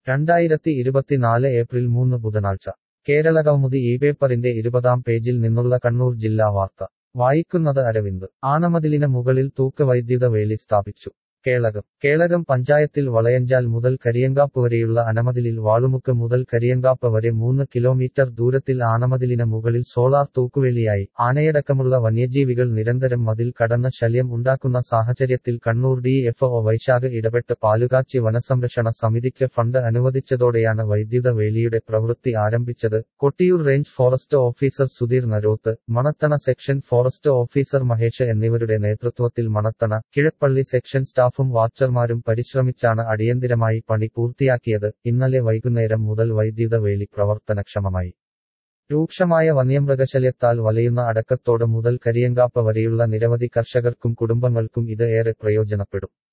2024 April 3 ബുധനാഴ്ച കേരളകൗമുദി പേപ്പറിന്റെ 20-ാം പേജിൽ നിന്നുള്ള കണ്ണൂർ ജില്ലാ വാർത്ത വായിക്കുന്നത് അരവിന്ദ്. ആനമതിലിന് മുകളിൽ തൂക്കവൈദ്യുത വേലി സ്ഥാപിച്ചു. കേളകം പഞ്ചായത്തിൽ വളയഞ്ചാൽ മുതൽ കരിയങ്കാപ്പ് വരെയുള്ള അനമതിലിൽ വാളുമുക്ക് മുതൽ കരിയങ്കാപ്പ് വരെ 3 കിലോമീറ്റർ ദൂരത്തിൽ ആനമതിലിന് മുകളിൽ സോളാർ തൂക്കുവേലിയായി. ആനയടക്കമുള്ള വന്യജീവികൾ നിരന്തരം മതിൽ കടന്ന് ശല്യം ഉണ്ടാക്കുന്ന സാഹചര്യത്തിൽ കണ്ണൂർ DFO വൈശാഖ് ഇടപെട്ട് പാലുകാച്ചി വനസംരക്ഷണ സമിതിക്ക് ഫണ്ട് അനുവദിച്ചതോടെയാണ് വൈദ്യുത വേലിയുടെ പ്രവൃത്തി ആരംഭിച്ചത്. Kottiyoor range forest officer Sudheer Naroth, Manathana section forest officer Mahesh എന്നിവരുടെ നേതൃത്വത്തിൽ മണത്തണ, കിഴപ്പള്ളി സെക്ഷൻ സ്റ്റാഫും വാച്ചർമാരും പരിശ്രമിച്ചാണ് അടിയന്തിരമായി പണി പൂർത്തിയാക്കിയത്. ഇന്നലെ വൈകുന്നേരം മുതൽ വൈദ്യുത വേലി പ്രവർത്തനക്ഷമമായി. രൂക്ഷമായ വന്യമൃഗശല്യത്താൽ വലയുന്ന അടക്കത്തോട് മുതൽ കരിയങ്കാപ്പ് വരെയുള്ള നിരവധി കർഷകർക്കും കുടുംബങ്ങൾക്കും ഇത് ഏറെ പ്രയോജനപ്പെടും.